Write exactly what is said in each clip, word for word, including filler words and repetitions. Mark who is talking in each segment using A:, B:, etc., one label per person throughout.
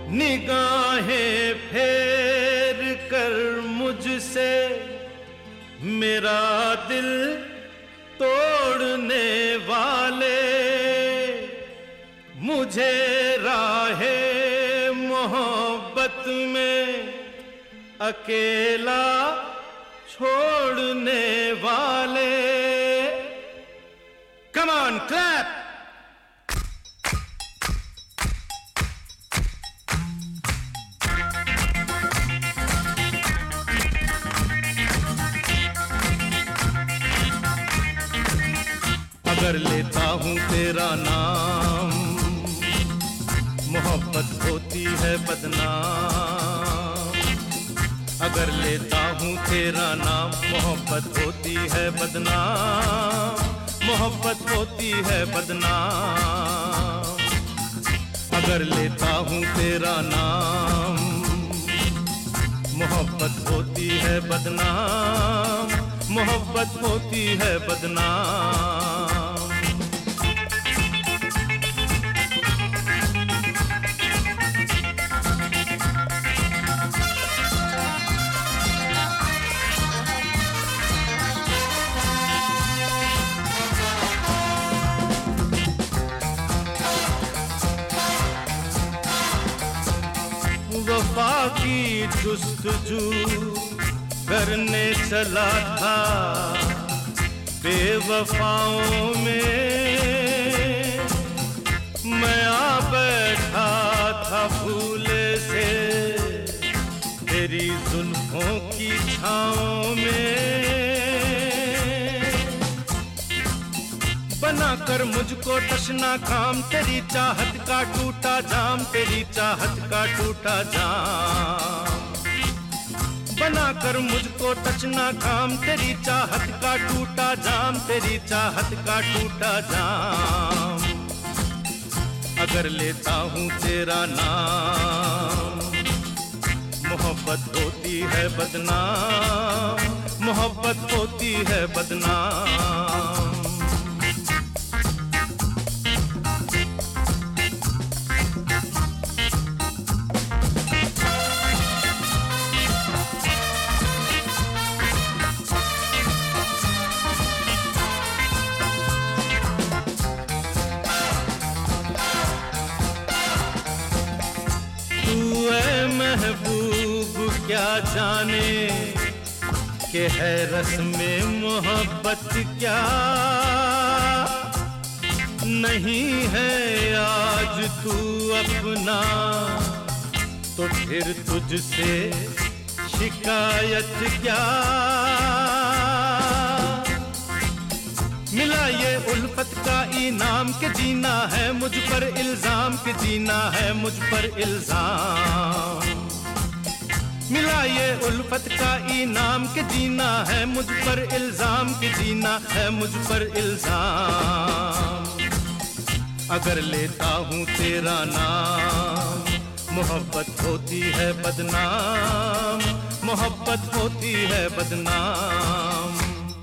A: निगाहें फेर कर मुझसे मेरा दिल तोड़ने वाले, मुझे राहे मोहब्बत में अकेला छोड़ने वाले। Come on clap. अगर लेता हूँ तेरा नाम मोहब्बत होती है बदनाम। अगर लेता हूँ तेरा नाम मोहब्बत होती है बदनाम, मोहब्बत होती है बदनाम। अगर लेता हूँ तेरा नाम मोहब्बत होती है बदनाम, मोहब्बत होती है बदनाम। वफा की जुस्तजू करने चला था बेवफाओं में, मैं आ बैठा था भूले से तेरी जुल्फों की छाँव में। बनाकर मुझको तशना काम तेरी चाहत का टूटा जाम, तेरी चाहत का टूटा जाम। बनाकर मुझको तशना काम तेरी चाहत का टूटा जाम, तेरी चाहत का टूटा जाम। अगर लेता हूँ तेरा नाम मोहब्बत होती है बदनाम, मोहब्बत होती है बदनाम। महबूब क्या जाने कि है रस्म मोहब्बत क्या नहीं है। आज तू अपना तो फिर तुझसे शिकायत क्या। मिला ये उल्फत का इनाम के जीना है मुझ पर इल्जाम, के जीना है मुझ पर इल्जाम। मिला ये उल्फत का इनाम के जीना है मुझ पर इल्जाम, के जीना है मुझ पर इल्जाम। अगर लेता हूँ तेरा नाम मोहब्बत होती है बदनाम, मोहब्बत होती है बदनाम।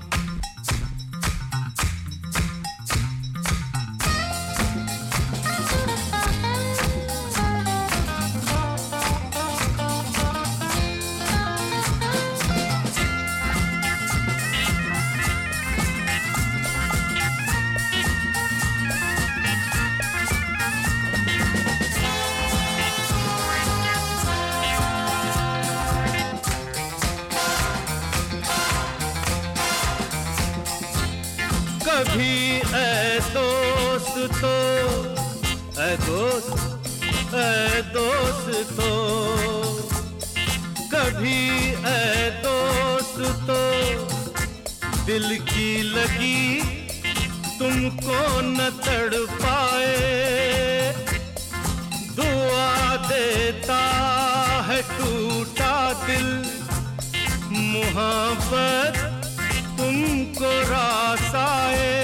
A: कभी ऐ दोस्त तो ऐ दोस्त ऐ दोस्त तो कभी ऐ दोस्त तो दिल की लगी तुमको न तड़ पाए। दुआ देता है टूटा दिल मोहब्बत तुमको रास आए।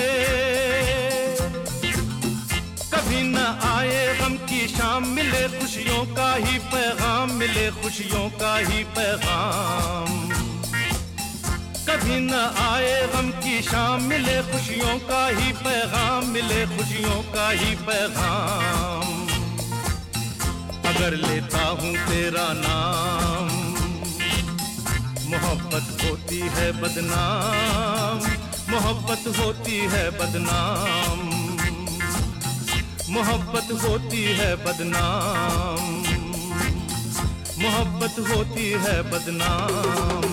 A: कभी न आए गम की शाम मिले खुशियों का ही पैगाम, मिले खुशियों का ही पैगाम। कभी न आए गम की शाम मिले खुशियों का ही पैगाम, मिले खुशियों का ही पैगाम। कर लेता हूँ तेरा नाम। मोहब्बत होती है बदनाम, मोहब्बत होती है बदनाम, मोहब्बत होती है बदनाम, मोहब्बत होती है बदनाम।